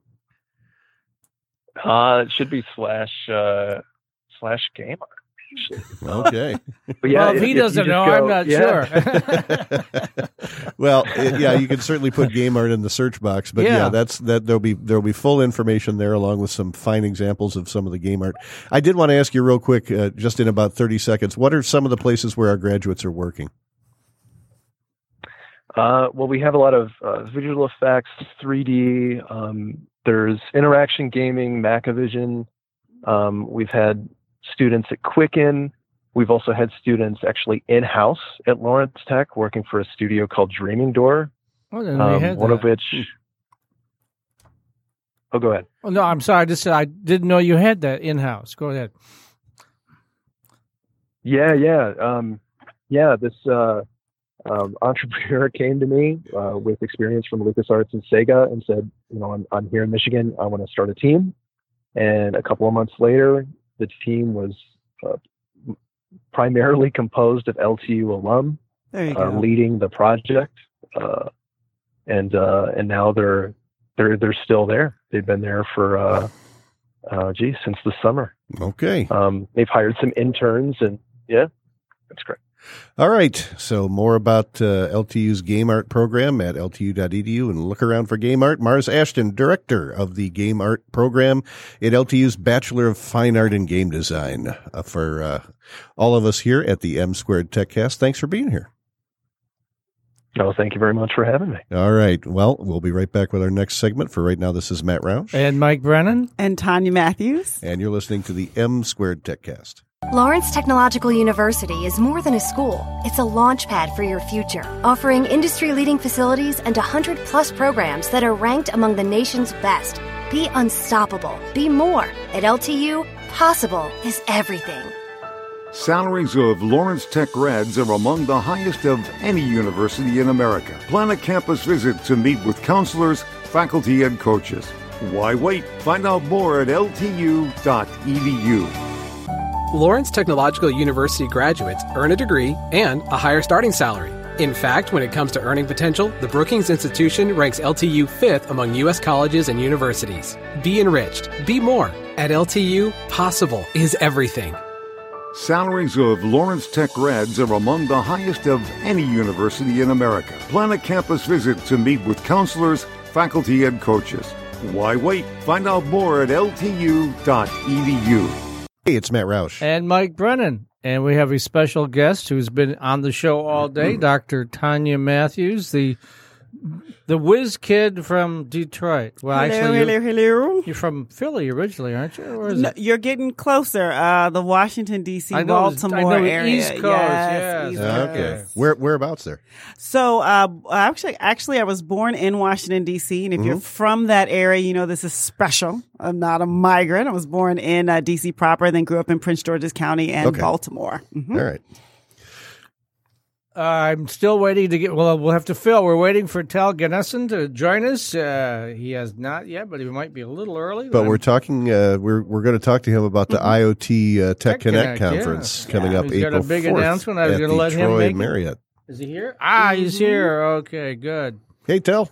It should be /gamer. Okay. But yeah, well, if he doesn't know, I'm not sure. Well, you can certainly put game art in the search box, but there'll be full information there along with some fine examples of some of the game art. I did want to ask you real quick, just in about 30 seconds, what are some of the places where our graduates are working? Well, we have a lot of visual effects, 3D. There's interaction gaming, Macavision. We've had students at Quicken. We've also had students actually in-house at Lawrence Tech working for a studio called Dreaming Door. One of which... Oh, go ahead. Oh, no, I'm sorry. I didn't know you had that in-house. Go ahead. Yeah. This entrepreneur came to me with experience from LucasArts and Sega and said, I'm here in Michigan. I want to start a team. And a couple of months later, the team was primarily composed of LTU alum leading the project, and now they're still there. They've been there for since the summer. Okay. They've hired some interns, and that's great. All right. So more about LTU's game art program at ltu.edu and look around for game art. Mars Ashton, director of the game art program at LTU's Bachelor of Fine Art in Game Design. For all of us here at the M Squared TechCast, thanks for being here. No, thank you very much for having me. All right. Well, we'll be right back with our next segment. For right now, this is Matt Roush. And Mike Brennan. And Tanya Matthews. And you're listening to the M Squared TechCast. Lawrence Technological University is more than a school. It's a launch pad for your future, offering industry-leading facilities and 100-plus programs that are ranked among the nation's best. Be unstoppable. Be more. At LTU, possible is everything. Salaries of Lawrence Tech grads are among the highest of any university in America. Plan a campus visit to meet with counselors, faculty, and coaches. Why wait? Find out more at ltu.edu. Lawrence Technological University graduates earn a degree and a higher starting salary. In fact, when it comes to earning potential, the Brookings Institution ranks LTU 5th among U.S. colleges and universities. Be enriched. Be more. At LTU, possible is everything. Salaries of Lawrence Tech grads are among the highest of any university in America. Plan a campus visit to meet with counselors, faculty, and coaches. Why wait? Find out more at ltu.edu. Hey, it's Matt Roush. And Mike Brennan. And we have a special guest who's been on the show all day, Dr. Tanya Matthews, the whiz kid from Detroit. Well, hello. You're from Philly originally, aren't you? Or is it? You're getting closer. The Washington, D.C., Baltimore area. East Coast, yes. East Okay. Coast. Whereabouts there? So, actually, I was born in Washington, D.C., and if you're from that area, you know this is special. I'm not a migrant. I was born in D.C. proper, then grew up in Prince George's County and Baltimore. All right. I'm still waiting to get. Well, we'll have to fill. We're waiting for Tal Gunnarsson to join us. He has not yet, but he might be a little early. But we're talking. We're going to talk to him about the IoT Tech Connect conference coming up He's April 4th. Got a big announcement. I was going to let him make Marriott. Is he here? He's here. Okay, good. Hey, Tal.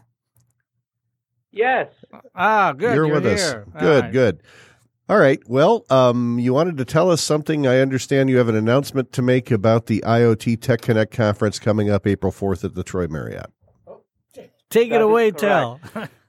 Yes. Good. You're with here. us. Good, good. All right. Well, you wanted to tell us something. I understand you have an announcement to make about the IoT Tech Connect conference coming up April 4th at the Troy Marriott. Take it away, Tal.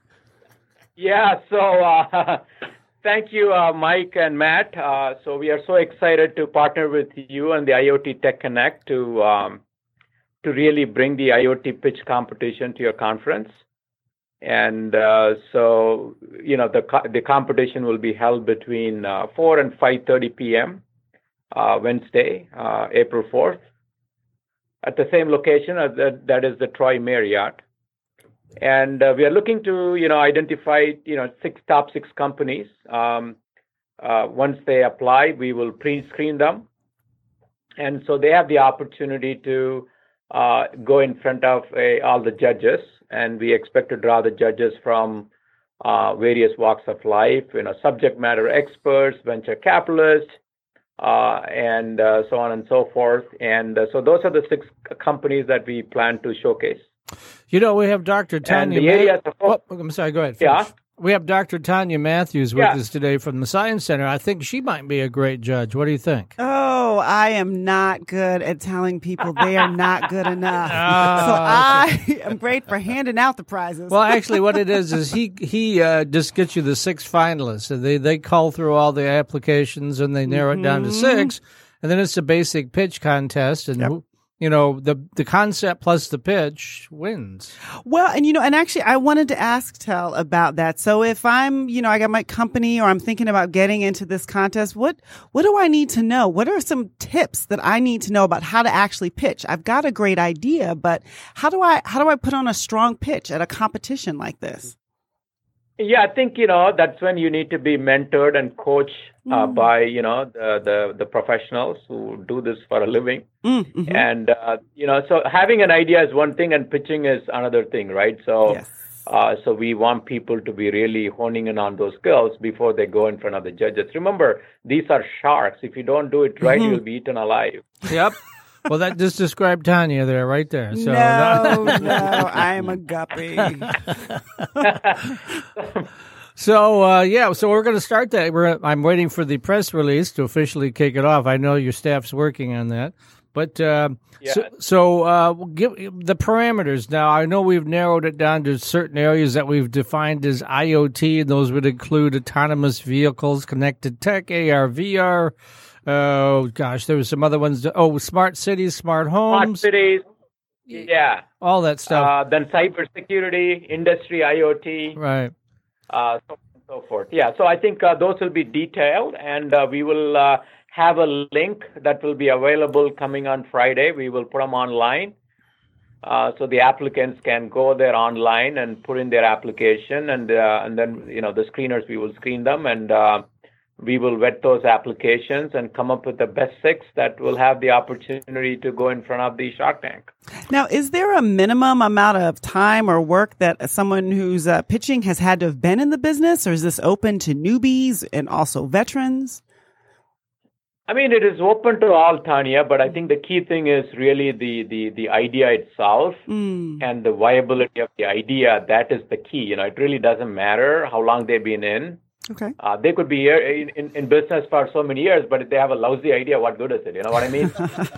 Yeah. So thank you, Mike and Matt. So we are so excited to partner with you and the IoT Tech Connect to really bring the IoT pitch competition to your conference. And so, you know, the competition will be held between 4 and 5:30 p.m. Wednesday, April 4th, at the same location. That is the Troy Marriott. And we are looking to, identify, top six companies. Once they apply, we will pre-screen them. And so they have the opportunity to go in front of all the judges. And we expect to draw the judges from various walks of life, subject matter experts, venture capitalists, and so on and so forth. And so those are the six companies that we plan to showcase. We have Dr. Tanya. I'm sorry, go ahead. Finish. Yeah. We have Dr. Tanya Matthews with us today from the Science Center. I think she might be a great judge. What do you think? Oh, I am not good at telling people they are not good enough. I am great for handing out the prizes. Well, actually, what it is he just gets you the six finalists. They call through all the applications and they narrow it down to six, and then it's a basic pitch contest, and the concept plus the pitch wins. Well, and actually I wanted to ask Tal about that. So if I'm, I got my company or I'm thinking about getting into this contest, what do I need to know? What are some tips that I need to know about how to actually pitch? I've got a great idea, but how do I put on a strong pitch at a competition like this? Yeah, I think, that's when you need to be mentored and coached by, the professionals who do this for a living. Mm-hmm. And, so having an idea is one thing and pitching is another thing, right? So, so we want people to be really honing in on those skills before they go in front of the judges. Remember, these are sharks. If you don't do it right, you'll be eaten alive. Yep. Well, that just described Tanya there, right there. So, no, I'm a guppy. So we're going to start that. I'm waiting for the press release to officially kick it off. I know your staff's working on that. But give the parameters. Now, I know we've narrowed it down to certain areas that we've defined as IoT, and those would include autonomous vehicles, connected tech, AR, VR. Oh, gosh, there were some other ones. Oh, smart cities, smart homes. Smart cities, yeah. All that stuff. Then cybersecurity, industry IoT. Right. So on and so forth. Yeah, so I think those will be detailed, and we will have a link that will be available coming on Friday. We will put them online. So the applicants can go there online and put in their application, and then the screeners, we will screen them, and we will vet those applications and come up with the best 6 that will have the opportunity to go in front of the Shark Tank. Now, is there a minimum amount of time or work that someone who's pitching has had to have been in the business, or is this open to newbies and also veterans? I mean, it is open to all, Tanya, but I think the key thing is really the idea itself and the viability of the idea. That is the key. It really doesn't matter how long they've been in. Okay. They could be in business for so many years, but if they have a lousy idea, what good is it? You know what I mean?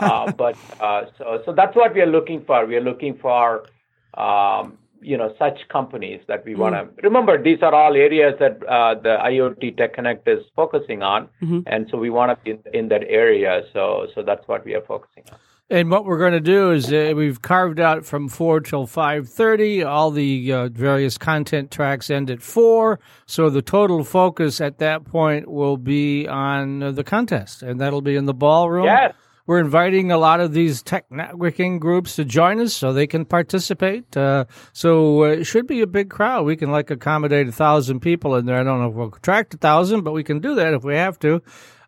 So that's what we are looking for. We are looking for such companies that we want to remember. These are all areas that the IoT Tech Connect is focusing on, and so we want to be in that area. So that's what we are focusing on. And what we're going to do is we've carved out from 4 till 5:30. All the various content tracks end at 4. So the total focus at that point will be on the contest, and that'll be in the ballroom. Yes. We're inviting a lot of these tech networking groups to join us so they can participate. So it should be a big crowd. We can accommodate 1,000 people in there. I don't know if we'll attract 1,000, but we can do that if we have to.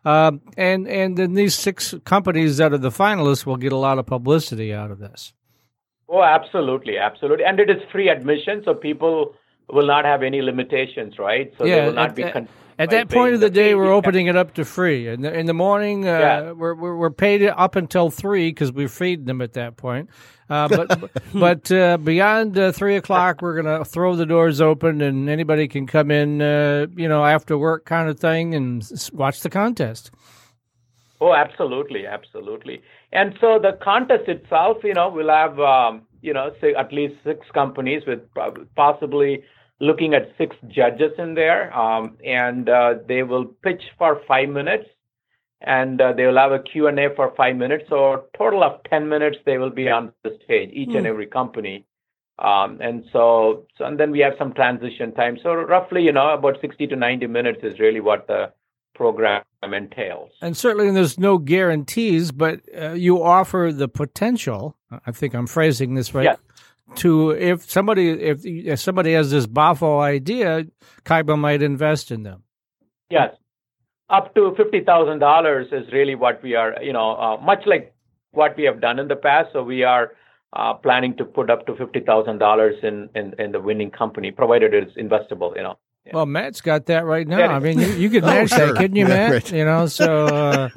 And then these 6 companies that are the finalists will get a lot of publicity out of this. Oh, absolutely, absolutely. And it is free admission, so people will not have any limitations, right? So they will not be at that point of the day, we're opening it up to free. In the morning, we're paid up until 3 because we're feeding them at that point. But beyond 3 o'clock, we're going to throw the doors open, and anybody can come in, after work kind of thing, and watch the contest. Oh, absolutely, absolutely. And so the contest itself, we'll have, at least 6 companies with possibly looking at 6 judges in there, and they will pitch for 5 minutes, and they will have a Q&A for 5 minutes. So a total of 10 minutes they will be on the stage, each and every company. And then we have some transition time. So roughly, about 60 to 90 minutes is really what the program entails. And certainly there's no guarantees, but you offer the potential, I think I'm phrasing this right, yes, to if somebody has this Bafo idea, Kaiba might invest in them. Yes, up to $50,000 is really what we are, much like what we have done in the past. So we are planning to put up to $50,000 in the winning company, provided it's investable. Yeah. Well, Matt's got that right now. I mean, you could match that, couldn't you, Matt? Right. So.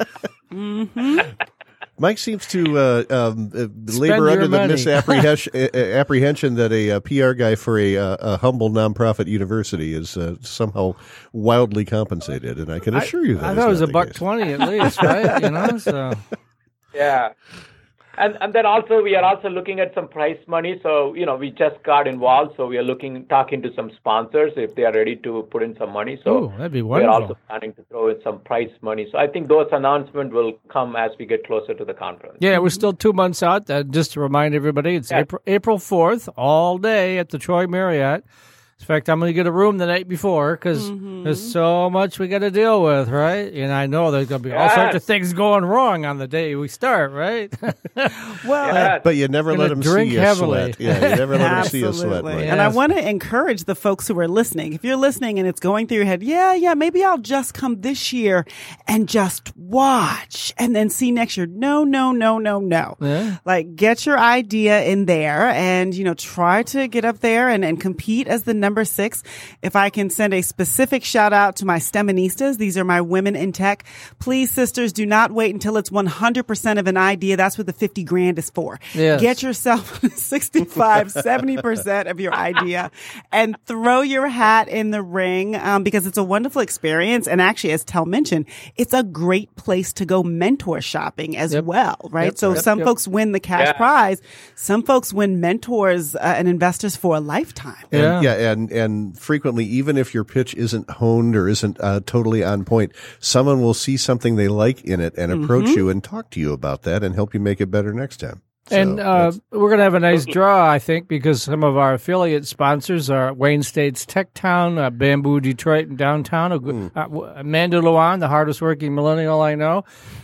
Mike seems to labor under the misapprehension that a PR guy for a humble nonprofit university is somehow wildly compensated, and I can assure you that I thought it was $120 at least, right? So yeah. And then also we are also looking at some prize money. So, we just got involved. So we are talking to some sponsors if they are ready to put in some money. So that'd be wonderful. We're also planning to throw in some prize money. So I think those announcements will come as we get closer to the conference. Yeah, we're still 2 months out. Just to remind everybody, it's April 4th, all day at the Troy Marriott. In fact, I'm going to get a room the night before because there's so much we got to deal with, right? And I know there's going to be all sorts of things going wrong on the day we start, right? But you never let them see you sweat. Yeah, you never let them see you sweat. Mike. And I want to encourage the folks who are listening. If you're listening and it's going through your head, maybe I'll just come this year and just watch and then see next year. No. Yeah. Get your idea in there and, try to get up there and compete as the number 6. If I can send a specific shout out to my STEManistas, these are my women in tech. Please, sisters, do not wait until it's 100% of an idea. That's what the $50,000 is for. Yes. Get yourself 65, 70% of your idea and throw your hat in the ring because it's a wonderful experience. And actually, as Tel mentioned, it's a great place to go mentor shopping as well, right? So some folks win the cash prize. Some folks win mentors and investors for a lifetime. And frequently, even if your pitch isn't honed or isn't totally on point, someone will see something they like in it and approach you and talk to you about that and help you make it better next time. And we're going to have a nice draw, I think, because some of our affiliate sponsors are Wayne State's Tech Town, Bamboo Detroit in downtown, Amanda Luan, the hardest working millennial I know.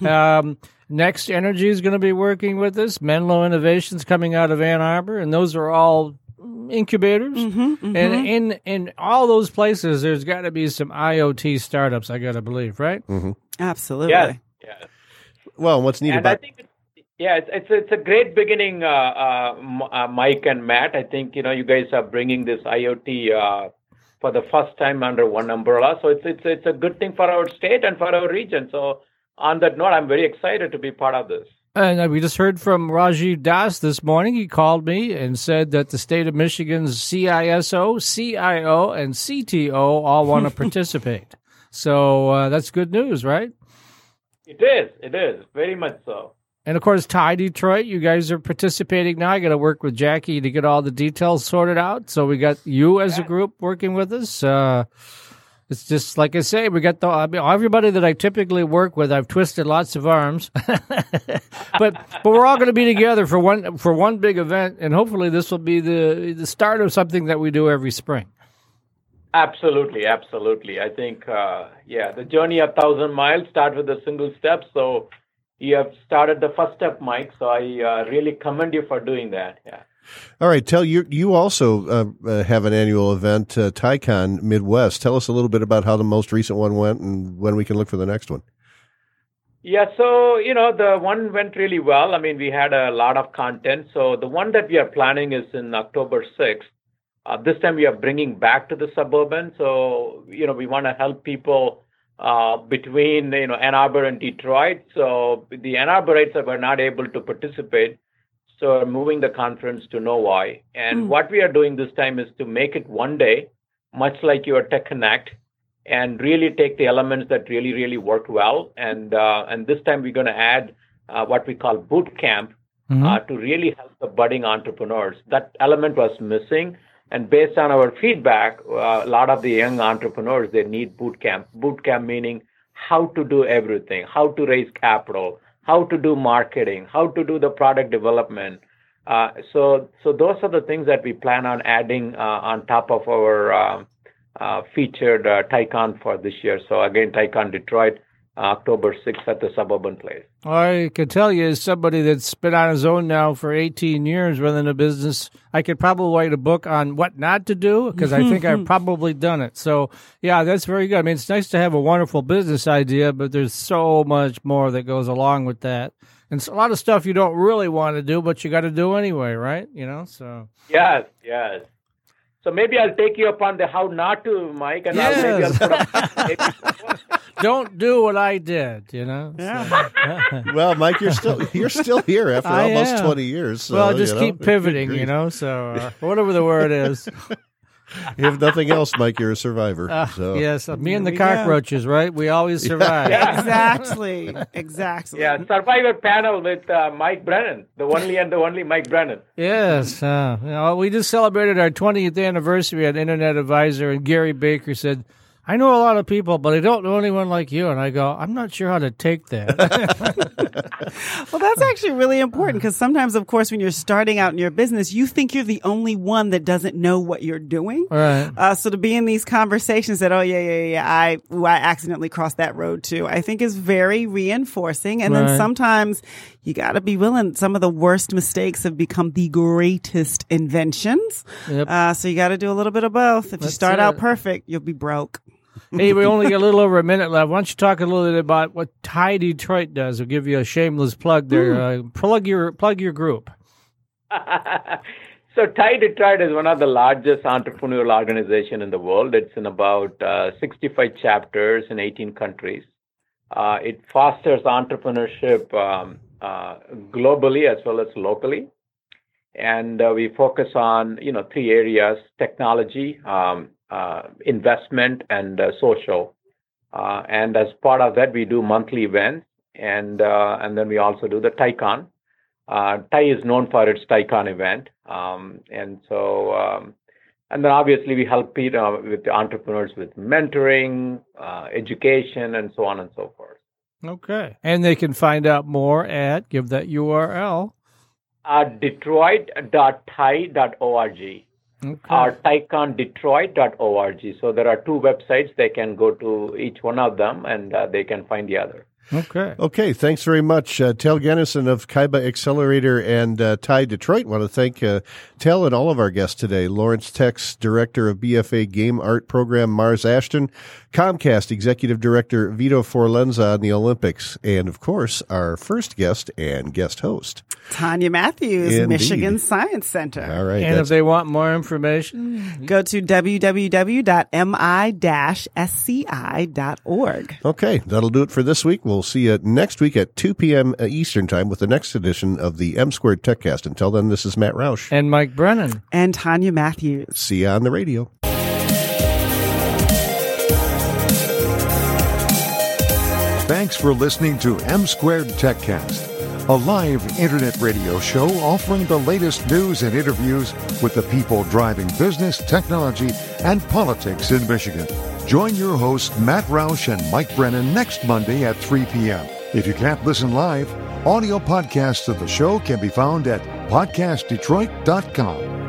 Next Energy is going to be working with us. Menlo Innovations coming out of Ann Arbor, and those are all incubators. And in all those places, there's got to be some IoT startups, I got to believe, right? Absolutely. Yeah. Well, what's neat about... it's a great beginning, Mike and Matt. I think, you guys are bringing this IoT for the first time under one umbrella. So it's a good thing for our state and for our region. So on that note, I'm very excited to be part of this. And we just heard from Rajiv Das this morning. He called me and said that the state of Michigan's CISO, CIO, and CTO all want to participate. So that's good news, right? It is, very much so. And, of course, TIE Detroit, you guys are participating now. I got to work with Jackie to get all the details sorted out. So we got you as a group working with us. It's just, like I say, we got everybody that I typically work with, I've twisted lots of arms. but we're all going to be together for one big event, and hopefully this will be the start of something that we do every spring. Absolutely. I think, the journey of 1,000 miles starts with a single step. So you have started the first step, Mike. So I really commend you for doing that. Yeah. All right. You also have an annual event, TICON Midwest. Tell us a little bit about how the most recent one went and when we can look for the next one. Yeah. So, the one went really well. I mean, we had a lot of content. So the one that we are planning is in October 6th. This time we are bringing back to the Suburban. So, we want to help people between, Ann Arbor and Detroit. So the Ann Arborites were not able to participate. So we're moving the conference to Novi. And what we are doing this time is to make it one day, much like your Tech Connect, and really take the elements that really, really work well. And this time we're going to add what we call boot camp to really help the budding entrepreneurs. That element was missing. And based on our feedback, a lot of the young entrepreneurs, they need boot camp. Boot camp meaning how to do everything, how to raise capital, how to do marketing, how to do the product development. So those are the things that we plan on adding on top of our featured TICON for this year. So again, TICON Detroit, October 6th at the Suburban Place. I can tell you, as somebody that's been on his own now for 18 years running a business, I could probably write a book on what not to do because I think I've probably done it. So, yeah, that's very good. I mean, it's nice to have a wonderful business idea, but there's so much more that goes along with that. And it's a lot of stuff you don't really want to do, but you got to do anyway, right? So. Yes. So maybe I'll take you up on the how not to, Mike, and I'll put up. Don't do what I did, Yeah. So. Well, Mike, you're still here after almost 20 years. So, well, just keep pivoting, so whatever the word is. If nothing else, Mike, you're a survivor. Yes, me and the cockroaches, right? We always survive. Exactly. Yeah, Survivor panel with Mike Brennan, the only Mike Brennan. Yes. We just celebrated our 20th anniversary at Internet Advisor, and Gary Baker said, I know a lot of people, but I don't know anyone like you. And I go, I'm not sure how to take that. Well, that's actually really important because sometimes, of course, when you're starting out in your business, you think you're the only one that doesn't know what you're doing. Right. So to be in these conversations that, I accidentally crossed that road too, I think is very reinforcing. And then sometimes you got to be willing. Some of the worst mistakes have become the greatest inventions. Yep. So you got to do a little bit of both. If you start out perfect, you'll be broke. Hey, we only got a little over a minute left. Why don't you talk a little bit about what TIE Detroit does? We'll give you a shameless plug there. Plug your group. So TIE Detroit is one of the largest entrepreneurial organizations in the world. It's in about 65 chapters in 18 countries. It fosters entrepreneurship globally as well as locally. And we focus on, 3 areas: technology, investment, and social. And as part of that, we do monthly events, and then we also do the TICON. TIE is known for its TICON event, and then obviously we help people with the entrepreneurs with mentoring, education, and so on and so forth. Okay, and they can find out more at, give that URL. Detroit.thai.org. Or TaiConDetroit.org. So there are two websites. They can go to each one of them, and they can find the other. Okay. Thanks very much. Tel Gannison of Kaiba Accelerator and TAI Detroit. Want to thank Tel and all of our guests today. Lawrence Tech's Director of BFA Game Art Program, Mars Ashton. Comcast Executive Director, Vito Forlenza on the Olympics. And, of course, our first guest and guest host, Tanya Matthews, Indeed. Michigan Science Center. All right. And if they want more information, go to www.mi-sci.org. Okay, that'll do it for this week. We'll see you next week at 2 p.m. Eastern Time with the next edition of the M Squared TechCast. Until then, this is Matt Roush. And Mike Brennan. And Tanya Matthews. See you on the radio. Thanks for listening to M Squared TechCast, a live internet radio show offering the latest news and interviews with the people driving business, technology, and politics in Michigan. Join your hosts Matt Roush and Mike Brennan next Monday at 3 p.m. If you can't listen live, audio podcasts of the show can be found at podcastdetroit.com.